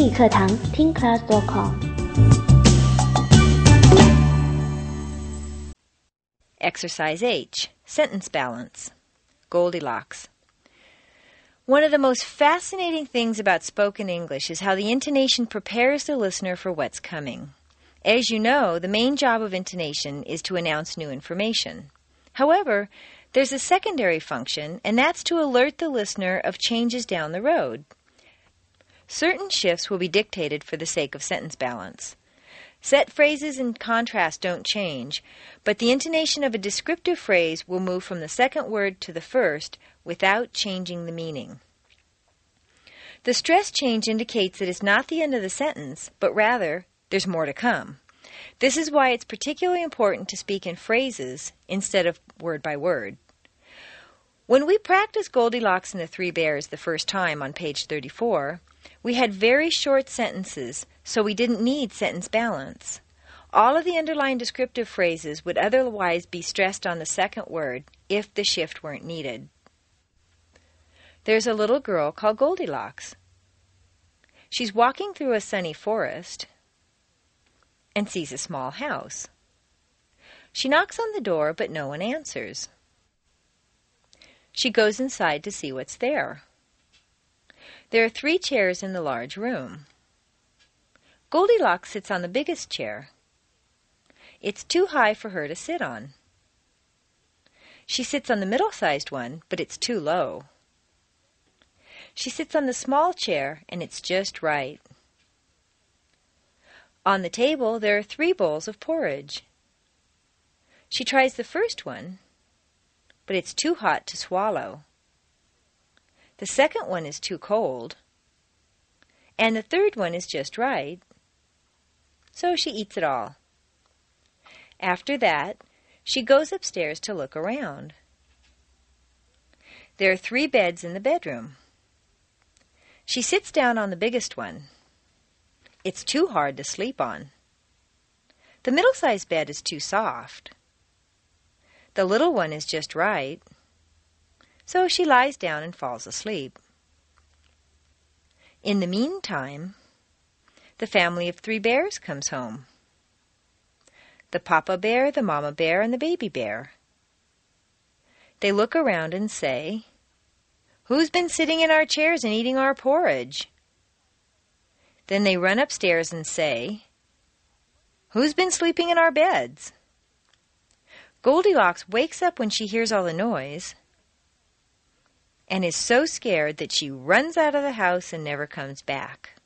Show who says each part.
Speaker 1: 英语课堂听 class.com。
Speaker 2: Exercise H, Sentence Balance. Goldilocks. One of the most fascinating things about spoken English is how the intonation prepares the listener for what's coming. As you know, the main job of intonation is to announce new information. However, there's a secondary function, and that's to alert the listener of changes down the road. Certain shifts will be dictated for the sake of sentence balance. Set phrases and contrast don't change, but the intonation of a descriptive phrase will move from the second word to the first without changing the meaning. The stress change indicates that it's not the end of the sentence, but rather, there's more to come. This is why it's particularly important to speak in phrases instead of word by word. When we practiced Goldilocks and the Three Bears the first time on page 34, we had very short sentences, so we didn't need sentence balance. All of the underlined descriptive phrases would otherwise be stressed on the second word if the shift weren't needed. There's a little girl called Goldilocks. She's walking through a sunny forest and sees a small house. She knocks on the door, but no one answers. She goes inside to see what's there. There are 3 chairs in the large room. Goldilocks sits on the biggest chair. It's too high for her to sit on. She sits on the middle-sized one, but it's too low. She sits on the small chair, and it's just right. On the table, there are 3 bowls of porridge. She tries the first one, but it's too hot to swallow. The second one is too cold, and the third one is just right. So she eats it all. After that, she goes upstairs to look around. There are 3 beds in the bedroom. She sits down on the biggest one. It's too hard to sleep on. The middle-sized bed is too soft. The little one is just right. So she lies down and falls asleep. In the meantime, the family of 3 bears comes home. The papa bear, the mama bear, and the baby bear. They look around and say, "Who's been sitting in our chairs and eating our porridge?" Then they run upstairs and say, "Who's been sleeping in our beds?" Goldilocks wakes up when she hears all the noise and is so scared that she runs out of the house and never comes back.